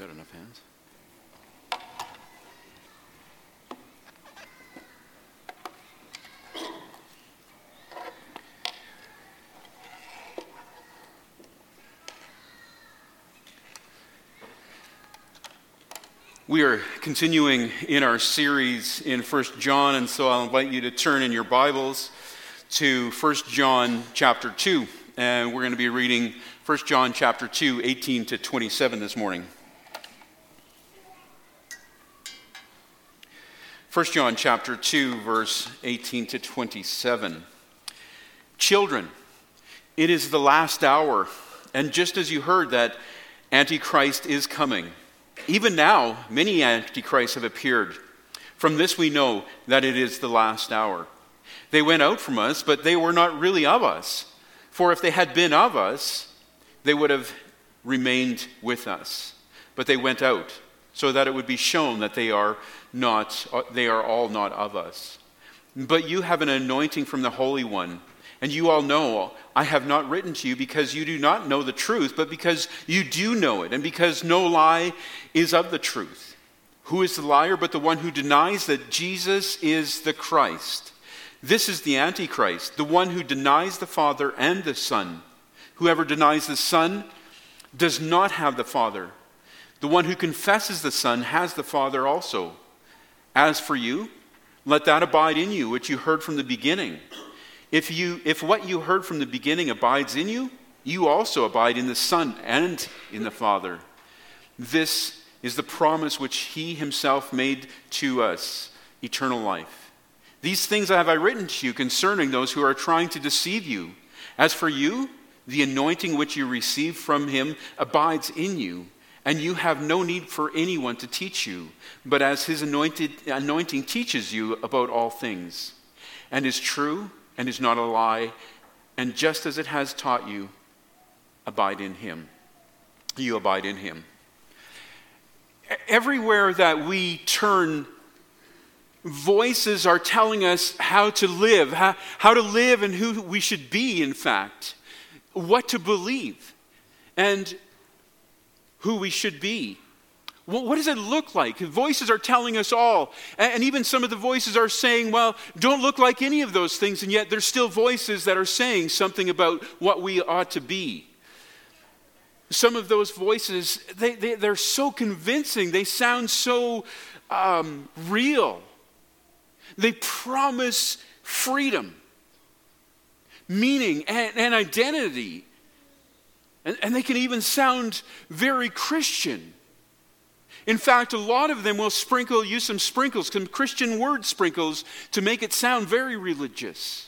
got enough hands. We are continuing in our series in 1 John, and so I'll invite you to turn in your Bibles to 1 John chapter 2. And we're going to be reading 1 John chapter 2, 18 to 27 this morning. 1 John chapter 2, verse 18 to 27. Children, it is the last hour, and just as you heard that Antichrist is coming, even now, many antichrists have appeared. From this we know that it is the last hour. They went out from us, but they were not really of us. For if they had been of us, they would have remained with us. But they went out, so that it would be shown that they are all not of us. But you have an anointing from the Holy One. And you all know I have not written to you because you do not know the truth, but because you do know it, and because no lie is of the truth. Who is the liar but the one who denies that Jesus is the Christ? This is the Antichrist, the one who denies the Father and the Son. Whoever denies the Son does not have the Father. The one who confesses the Son has the Father also. As for you, let that abide in you which you heard from the beginning. If what you heard from the beginning abides in you, you also abide in the Son and in the Father. This is the promise which he himself made to us, eternal life. These things have I written to you concerning those who are trying to deceive you. As for you, the anointing which you received from him abides in you, and you have no need for anyone to teach you, but as his anointing teaches you about all things, and is true, and is not a lie, and just as it has taught you, abide in him. You abide in him. Everywhere that we turn, voices are telling us how to live and who we should be, in fact, what to believe, and who we should be. Well, what does it look like? Voices are telling us all. And even some of the voices are saying, well, don't look like any of those things. And yet there's still voices that are saying something about what we ought to be. Some of those voices, they're so convincing. They sound so real. They promise freedom, meaning, and identity. And they can even sound very Christian. In fact, a lot of them will use some sprinkles, some Christian word sprinkles, to make it sound very religious.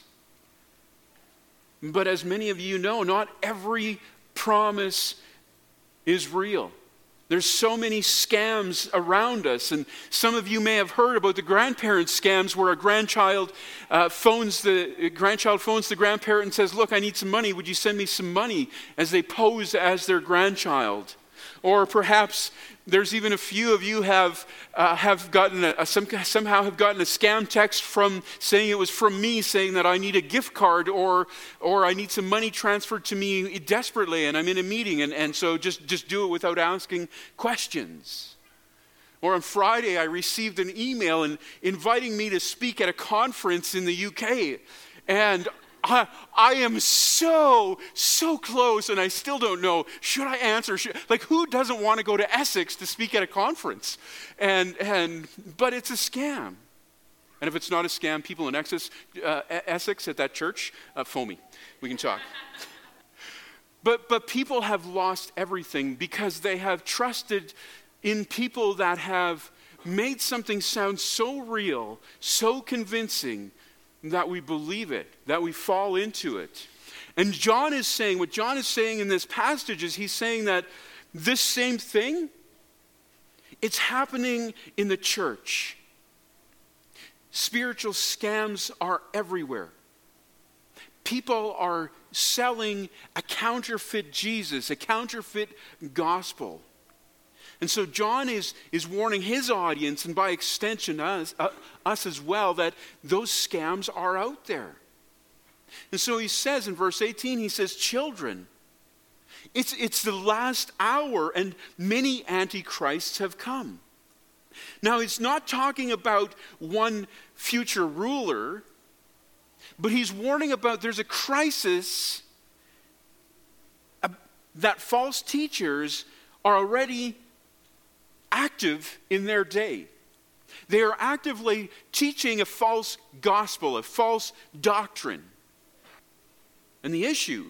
But as many of you know, not every promise is real. There's so many scams around us, and some of you may have heard about the grandparent scams where a grandchild phones the grandparent and says, "Look, I need some money. Would you send me some money?" as they pose as their grandchild. Or perhaps there's even a few of you have gotten somehow have gotten a scam text from saying it was from me, saying that I need a gift card or I need some money transferred to me desperately, and I'm in a meeting, and so just do it without asking questions. Or on Friday, I received an email inviting me to speak at a conference in the UK, and I am so close, and I still don't know, should I answer? Who doesn't want to go to Essex to speak at a conference? But it's a scam. And if it's not a scam, people in Essex at that church, phone me. We can talk. But people have lost everything because they have trusted in people that have made something sound so real, so convincing, that we believe it, that we fall into it. And what John is saying in this passage is he's saying that this same thing, it's happening in the church. Spiritual scams are everywhere. People are selling a counterfeit Jesus, a counterfeit gospel. And so John is warning his audience, and by extension us as well, that those scams are out there. And so he says in verse 18, he says, "Children, It's the last hour, and many antichrists have come. Now, it's not talking about one future ruler, but he's warning about there's a crisis that false teachers are already active in their day. They are actively teaching a false gospel, a false doctrine. And the issue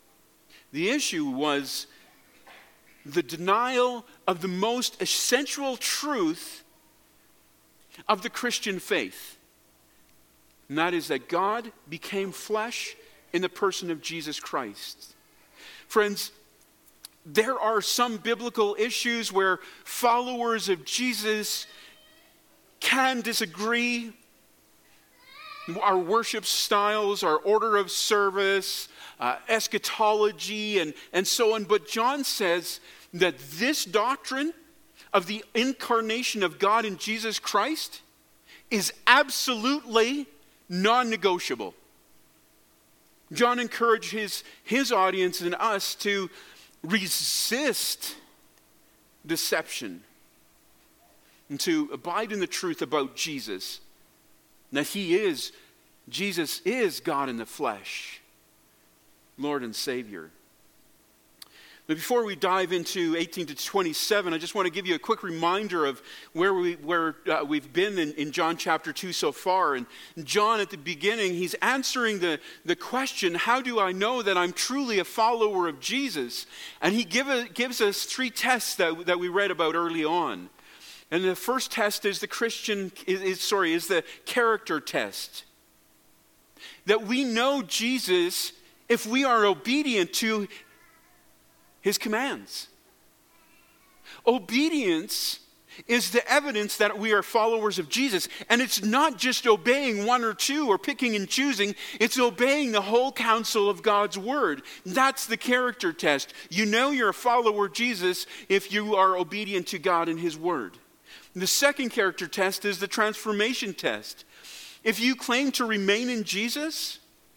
was the denial of the most essential truth of the Christian faith. And that is that God became flesh in the person of Jesus Christ. Friends, there are some biblical issues where followers of Jesus can disagree. Our worship styles, our order of service, eschatology, and so on. But John says that this doctrine of the incarnation of God in Jesus Christ is absolutely non-negotiable. John encourages his audience and us to resist deception and to abide in the truth about Jesus. That Jesus is God in the flesh, Lord and Savior. But before we dive into 18 to 27, I just want to give you a quick reminder of where we've been in John chapter 2 so far. And John, at the beginning, he's answering the question, how do I know that I'm truly a follower of Jesus? And he gives us three tests that we read about early on. And the first test is the character test. That we know Jesus if we are obedient to his commands. Obedience is the evidence that we are followers of Jesus. And it's not just obeying one or two or picking and choosing. It's obeying the whole counsel of God's word. That's the character test. You know you're a follower of Jesus if you are obedient to God and his word. The second character test is the transformation test. If you claim to remain in Jesus,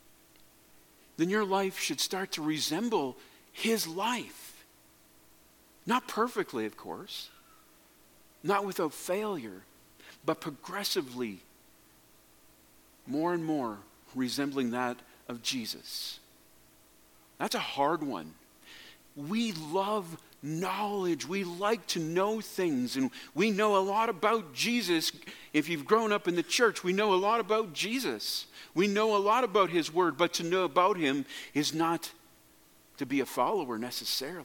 then your life should start to resemble his life. Not perfectly, of course. Not without failure, but progressively, more and more resembling that of Jesus. That's a hard one. We love knowledge. We like to know things, and we know a lot about Jesus. If you've grown up in the church, we know a lot about Jesus. We know a lot about his word, but to know about him is not to be a follower necessarily.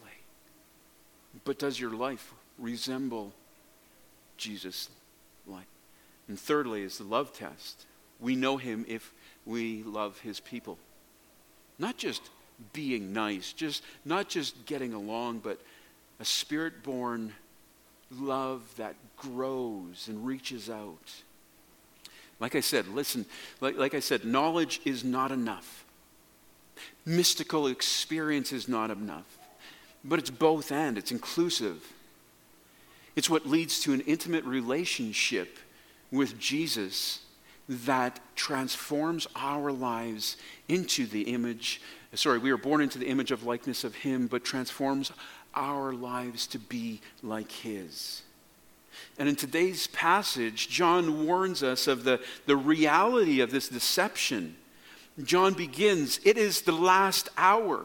But does your life resemble Jesus' life? And thirdly is the love test. We know him if we love his people. Not just being nice, not just getting along, but a spirit-born love that grows and reaches out. Like I said, knowledge is not enough. Mystical experience is not enough. But it's both and. It's inclusive. It's what leads to an intimate relationship with Jesus that transforms our lives into the image. We are born into the image of likeness of him, but transforms our lives to be like his. And in today's passage, John warns us of the reality of this deception. John begins, it is the last hour.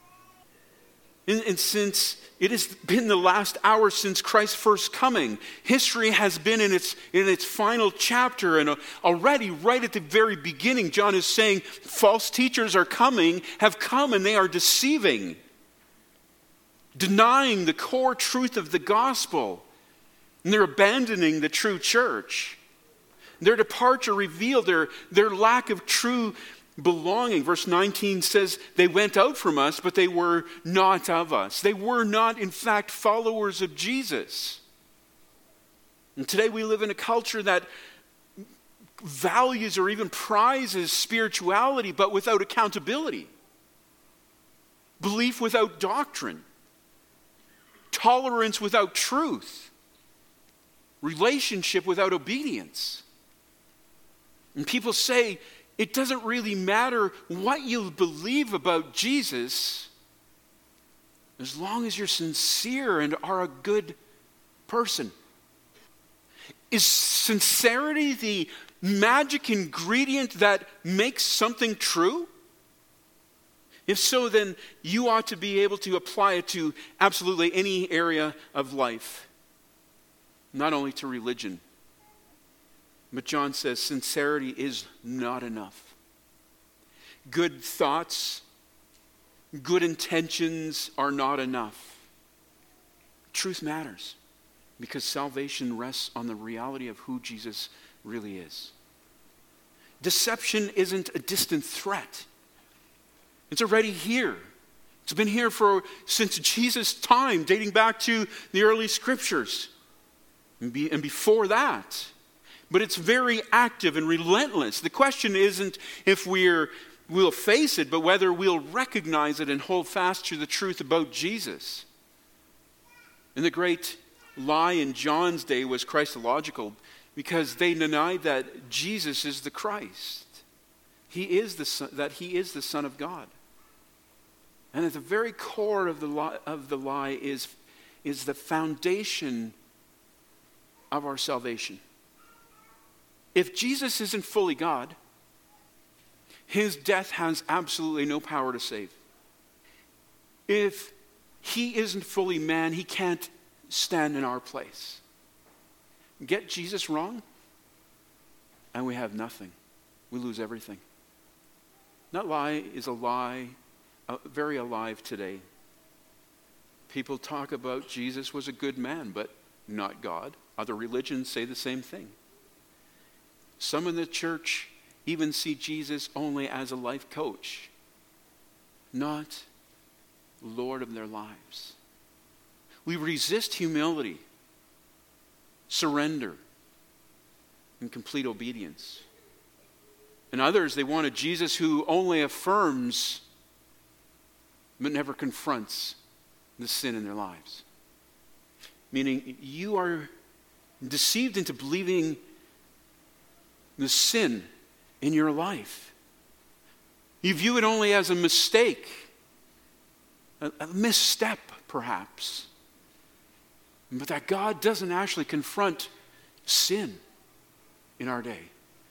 And since it has been the last hour since Christ's first coming, history has been in its final chapter, and already right at the very beginning, John is saying false teachers have come, and they are deceiving, denying the core truth of the gospel, and they're abandoning the true church. Their departure revealed their lack of true belonging. Verse 19 says, they went out from us, but they were not of us. They were not, in fact, followers of Jesus. And today we live in a culture that values or even prizes spirituality, but without accountability. Belief without doctrine. Tolerance without truth. Relationship without obedience. And people say, it doesn't really matter what you believe about Jesus as long as you're sincere and are a good person. Is sincerity the magic ingredient that makes something true? If so, then you ought to be able to apply it to absolutely any area of life, not only to religion. But John says sincerity is not enough. Good thoughts, good intentions are not enough. Truth matters because salvation rests on the reality of who Jesus really is. Deception isn't a distant threat. It's already here. It's been here since Jesus' time, dating back to the early scriptures and before that. But it's very active and relentless. The question isn't if we'll face it, but whether we'll recognize it and hold fast to the truth about Jesus. And the great lie in John's day was Christological, because they denied that Jesus is the Christ. He is the Son of God. And at the very core of the lie is the foundation of our salvation. If Jesus isn't fully God, his death has absolutely no power to save. If he isn't fully man, he can't stand in our place. Get Jesus wrong, and we have nothing. We lose everything. That lie is a lie, very alive today. People talk about Jesus was a good man, but not God. Other religions say the same thing. Some in the church even see Jesus only as a life coach, not Lord of their lives. We resist humility, surrender, and complete obedience. And others, they want a Jesus who only affirms but never confronts the sin in their lives. Meaning, you are deceived into believing the sin in your life. You view it only as a mistake, a misstep perhaps. But that God doesn't actually confront sin in our day.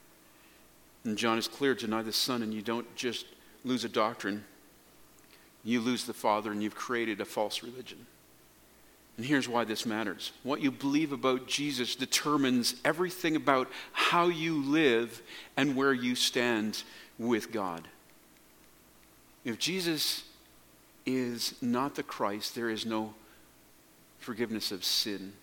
And John is clear, deny the Son and you don't just lose a doctrine, you lose the Father and you've created a false religion. And here's why this matters. What you believe about Jesus determines everything about how you live and where you stand with God. If Jesus is not the Christ, there is no forgiveness of sin.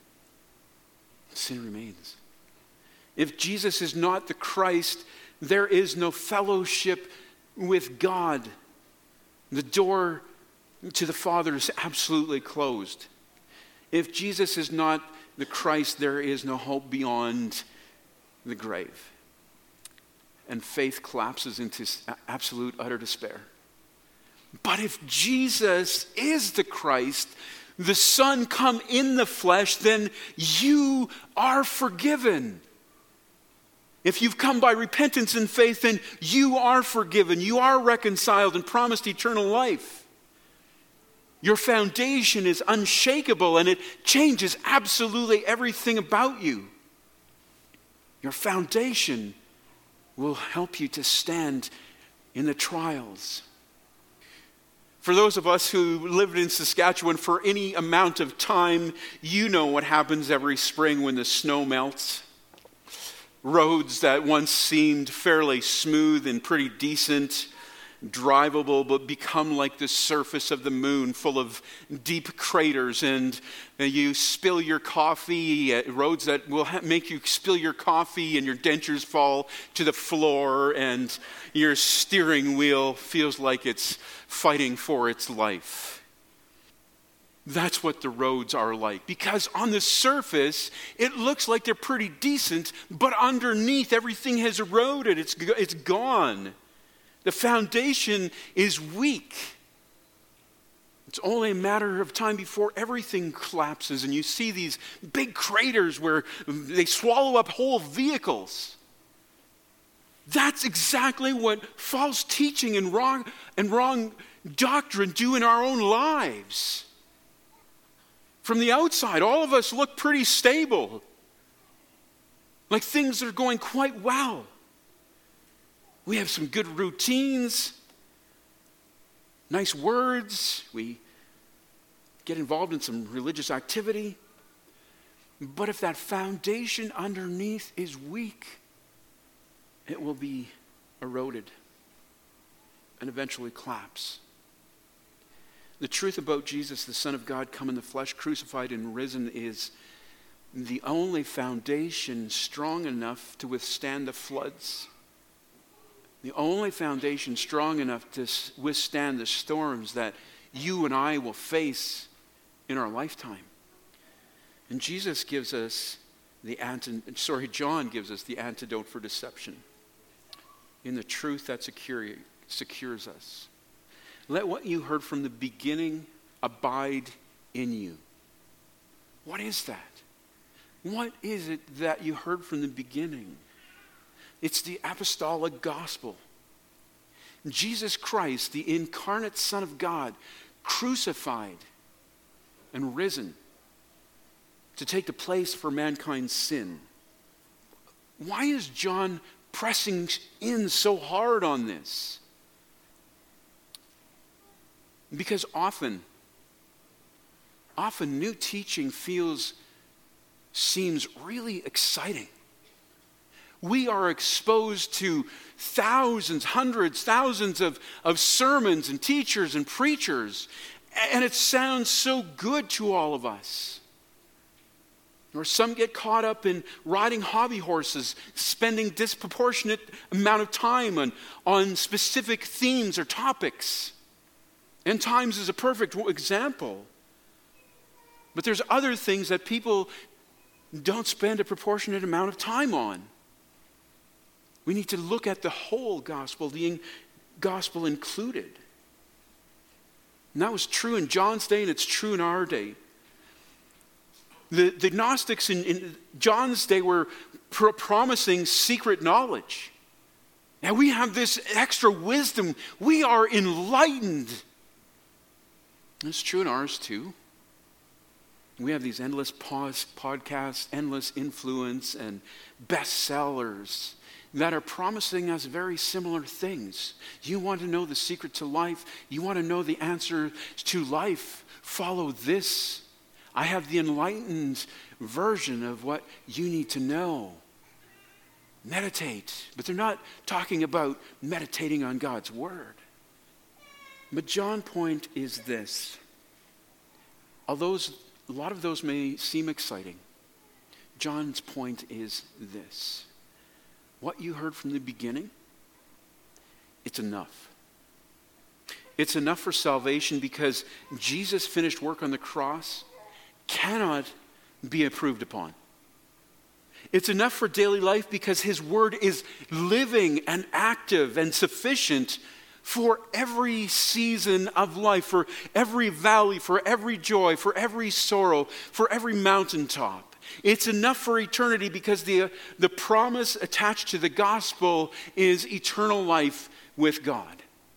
Sin remains. If Jesus is not the Christ, there is no fellowship with God. The door to the Father is absolutely closed. If Jesus is not the Christ, there is no hope beyond the grave. And faith collapses into absolute, utter despair. But if Jesus is the Christ, the Son come in the flesh, then you are forgiven. If you've come by repentance and faith, then you are forgiven. You are reconciled and promised eternal life. Your foundation is unshakable and it changes absolutely everything about you. Your foundation will help you to stand in the trials. For those of us who lived in Saskatchewan for any amount of time, you know what happens every spring when the snow melts. Roads that once seemed fairly smooth and pretty decent, drivable, but become like the surface of the moon, full of deep craters, and you spill your coffee at roads that will make you spill your coffee and your dentures fall to the floor and your steering wheel feels like it's fighting for its life. That's what the roads are like, because on the surface it looks like they're pretty decent, but underneath everything has eroded, it's gone. The foundation is weak. It's only a matter of time before everything collapses and you see these big craters where they swallow up whole vehicles. That's exactly what false teaching and wrong doctrine do in our own lives. From the outside, all of us look pretty stable. Like things are going quite well. We have some good routines, nice words. We get involved in some religious activity. But if that foundation underneath is weak, it will be eroded and eventually collapse. The truth about Jesus, the Son of God, come in the flesh, crucified and risen, is the only foundation strong enough to withstand the floods. The only foundation strong enough to withstand the storms that you and I will face in our lifetime. And Jesus gives us John gives us the antidote for deception. In the truth that secures us. Let what you heard from the beginning abide in you. What is that? What is it that you heard from the beginning? It's the apostolic gospel. Jesus Christ, the incarnate Son of God, crucified and risen to take the place for mankind's sin. Why is John pressing in so hard on this? Because often new teaching seems really exciting. We are exposed to hundreds, thousands of sermons and teachers and preachers, and it sounds so good to all of us. Or some get caught up in riding hobby horses, spending disproportionate amount of time on specific themes or topics. End times is a perfect example. But there's other things that people don't spend a proportionate amount of time on. We need to look at the whole gospel, the gospel included. And that was true in John's day, and it's true in our day. The Gnostics in John's day were promising secret knowledge. Now we have this extra wisdom. We are enlightened. It's true in ours too. We have these endless podcasts, endless influence, and bestsellers that are promising us very similar things. You want to know the secret to life? You want to know the answer to life? Follow this. I have the enlightened version of what you need to know. Meditate. But they're not talking about meditating on God's word. But John's point is this. Although a lot of those may seem exciting, John's point is this. What you heard from the beginning, it's enough. It's enough for salvation because Jesus' finished work on the cross cannot be improved upon. It's enough for daily life because his word is living and active and sufficient for every season of life, for every valley, for every joy, for every sorrow, for every mountaintop. It's enough for eternity because the promise attached to the gospel is eternal life with God.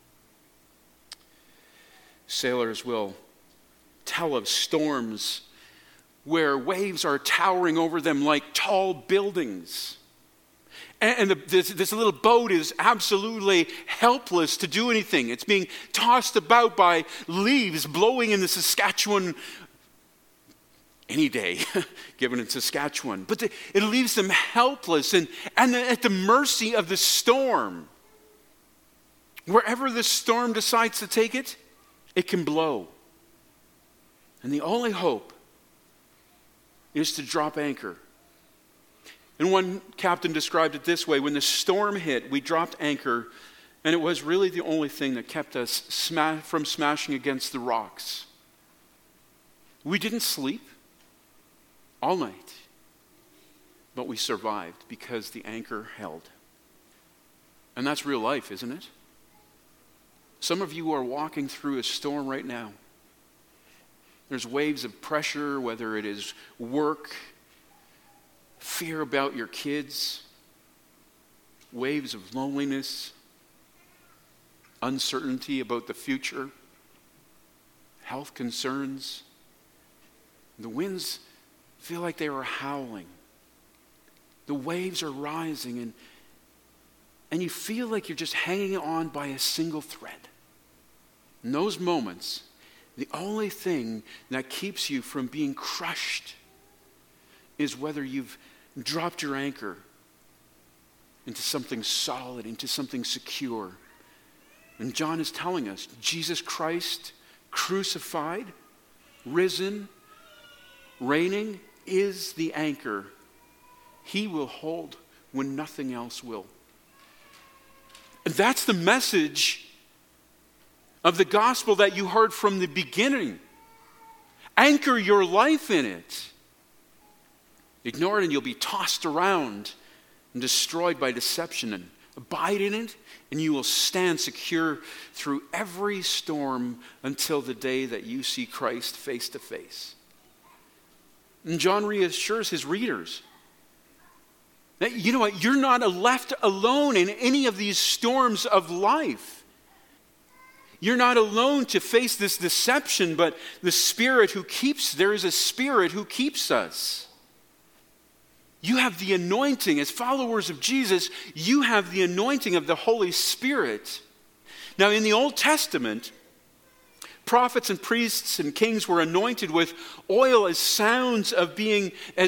Sailors will tell of storms where waves are towering over them like tall buildings. And this little boat is absolutely helpless to do anything. It's being tossed about by leaves blowing in the Saskatchewan any day, given in Saskatchewan. But it leaves them helpless and at the mercy of the storm. Wherever the storm decides to take it, it can blow. And the only hope is to drop anchor. And one captain described it this way: when the storm hit, we dropped anchor, and it was really the only thing that kept us from smashing against the rocks. We didn't sleep all night, but we survived because the anchor held. And that's real life, isn't it? Some of you are walking through a storm right now. There's waves of pressure, whether it is work, fear about your kids, waves of loneliness, uncertainty about the future, health concerns. The winds feel like they are howling. The waves are rising, and you feel like you're just hanging on by a single thread. In those moments, the only thing that keeps you from being crushed is whether you've dropped your anchor into something solid, into something secure. And John is telling us, Jesus Christ, crucified, risen, reigning, is the anchor he will hold when nothing else will. And that's the message of the gospel that you heard from the beginning. Anchor your life in it. Ignore it and you'll be tossed around and destroyed by deception. And abide in it and you will stand secure through every storm until the day that you see Christ face to face. And John reassures his readers that, you know what, you're not left alone in any of these storms of life. You're not alone to face this deception, but there is a Spirit who keeps us. You have the anointing. As followers of Jesus, you have the anointing of the Holy Spirit. Now, in the Old Testament, prophets and priests and kings were anointed with oil as signs of being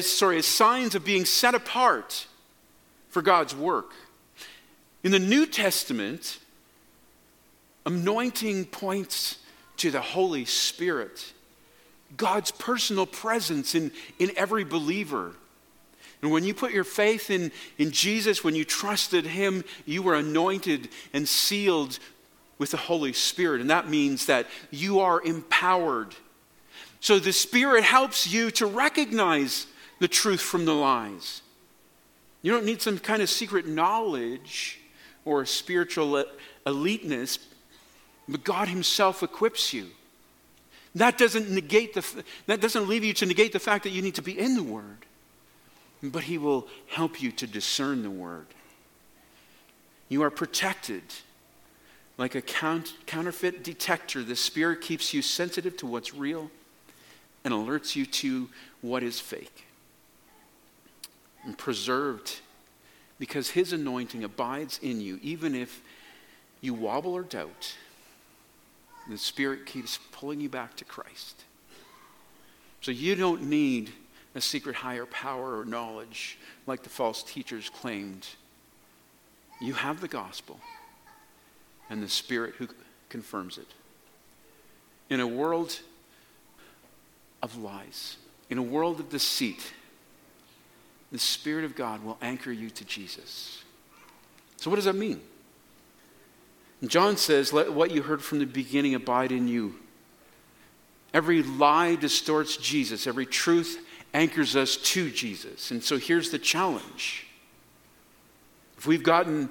set apart for God's work. In the New Testament, anointing points to the Holy Spirit, God's personal presence in every believer. And when you put your faith in Jesus, when you trusted him, you were anointed and sealed with the Holy Spirit. And that means that you are empowered. So the Spirit helps you to recognize the truth from the lies. You don't need some kind of secret knowledge or spiritual eliteness, but God himself equips you. That doesn't leave you to negate the fact that you need to be in the Word. But he will help you to discern the Word. You are protected. Like a counterfeit detector, the Spirit keeps you sensitive to what's real and alerts you to what is fake. And preserved because his anointing abides in you. Even if you wobble or doubt, the Spirit keeps pulling you back to Christ. So you don't need a secret higher power or knowledge like the false teachers claimed. You have the gospel and the Spirit who confirms it. In a world of lies, in a world of deceit, the Spirit of God will anchor you to Jesus. So what does that mean? John says, let what you heard from the beginning abide in you. Every lie distorts Jesus. Every truth anchors us to Jesus. And so here's the challenge. If we've gotten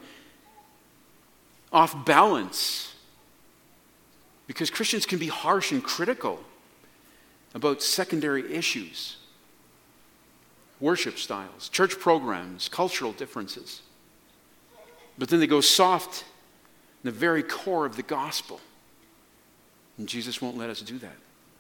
off balance, because Christians can be harsh and critical about secondary issues, worship styles, church programs, cultural differences, but then they go soft in the very core of the gospel. And Jesus won't let us do that.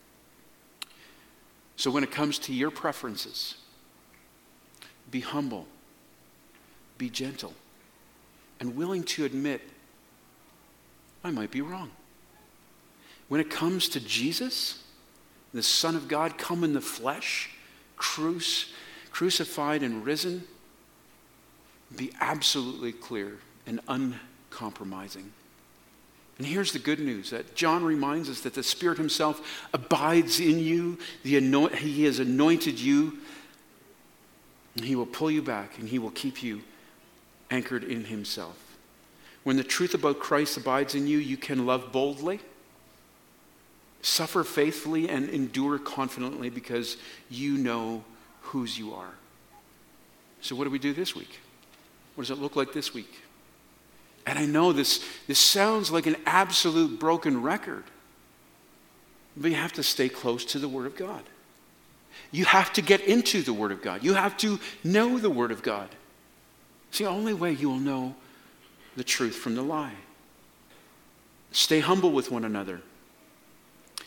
So when it comes to your preferences, be humble, be gentle, and willing to admit, I might be wrong. When it comes to Jesus, the Son of God come in the flesh, crucified and risen, be absolutely clear and uncompromising. And here's the good news, that John reminds us that the Spirit himself abides in you. He has anointed you. And he will pull you back and he will keep you anchored in himself. When the truth about Christ abides in you, you can love boldly, suffer faithfully, and endure confidently because you know whose you are. So what do we do this week? What does it look like this week? And I know this sounds like an absolute broken record, but you have to stay close to the Word of God. You have to get into the Word of God. You have to know the Word of God. It's the only way you will know the truth from the lie. Stay humble with one another.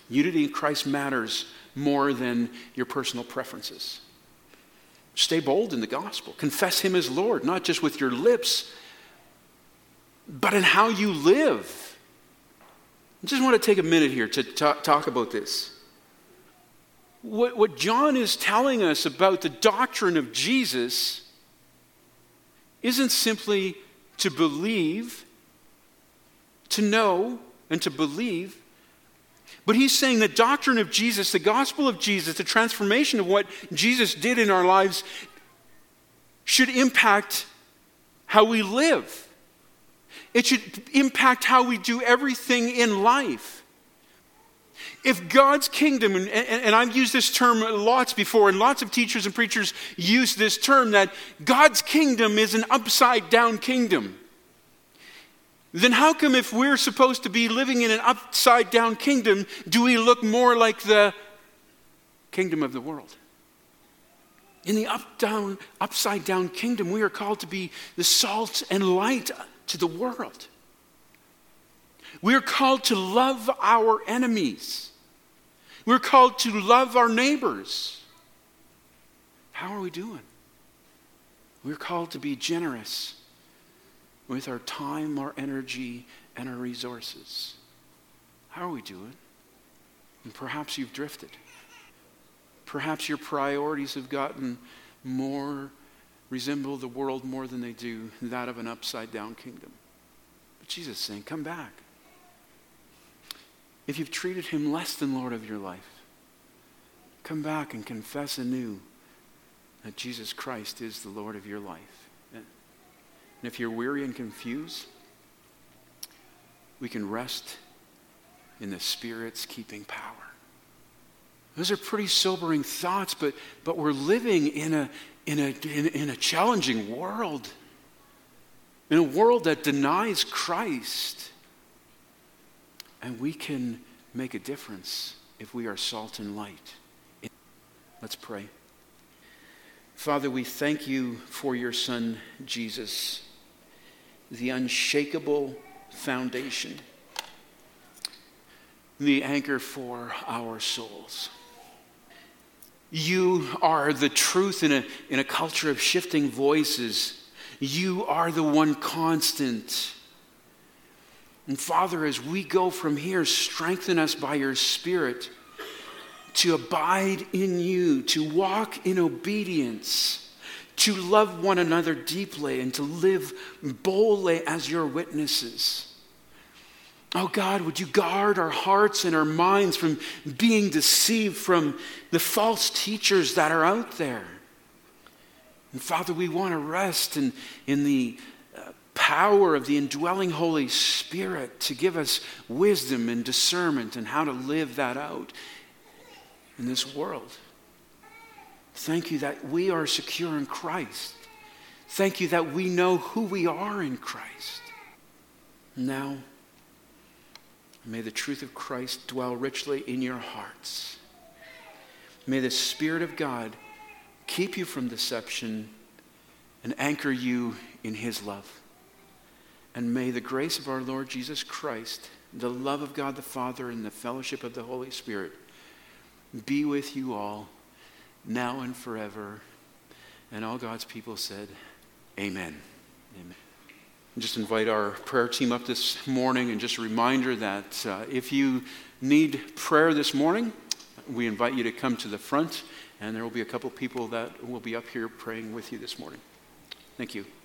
Unity in Christ matters more than your personal preferences. Stay bold in the gospel. Confess him as Lord, not just with your lips, but in how you live. I just want to take a minute here to talk about this. What John is telling us about the doctrine of Jesus isn't simply to believe, to know, and to believe, but he's saying the doctrine of Jesus, the gospel of Jesus, the transformation of what Jesus did in our lives should impact how we live. It should impact how we do everything in life. If God's kingdom, and I've used this term lots before, and lots of teachers and preachers use this term, that God's kingdom is an upside down kingdom, then how come if we're supposed to be living in an upside down kingdom, do we look more like the kingdom of the world? In the upside down kingdom, we are called to be the salt and light to the world. We are called to love our enemies. We're called to love our neighbors. How are we doing? We're called to be generous with our time, our energy, and our resources. How are we doing? And perhaps you've drifted. Perhaps your priorities have gotten resemble the world more than they do that of an upside down kingdom. But Jesus is saying, come back. If you've treated him less than Lord of your life, come back and confess anew that Jesus Christ is the Lord of your life. And if you're weary and confused, we can rest in the Spirit's keeping power. Those are pretty sobering thoughts, but we're living in a challenging world. In a world that denies Christ. And we can make a difference if we are salt and light. Let's pray. Father, we thank you for your Son, Jesus, the unshakable foundation, the anchor for our souls. You are the truth in a culture of shifting voices. You are the one constant. And Father, as we go from here, strengthen us by your Spirit to abide in you, to walk in obedience, to love one another deeply, and to live boldly as your witnesses. Oh God, would you guard our hearts and our minds from being deceived from the false teachers that are out there. And Father, we want to rest in the power of the indwelling Holy Spirit to give us wisdom and discernment and how to live that out in this world. Thank you that we are secure in Christ. Thank you that we know who we are in Christ. Now, may the truth of Christ dwell richly in your hearts. May the Spirit of God keep you from deception and anchor you in his love. And may the grace of our Lord Jesus Christ, the love of God the Father, and the fellowship of the Holy Spirit be with you all, now and forever. And all God's people said, amen. Amen. Just invite our prayer team up this morning, and just a reminder that if you need prayer this morning, we invite you to come to the front, and there will be a couple people that will be up here praying with you this morning. Thank you.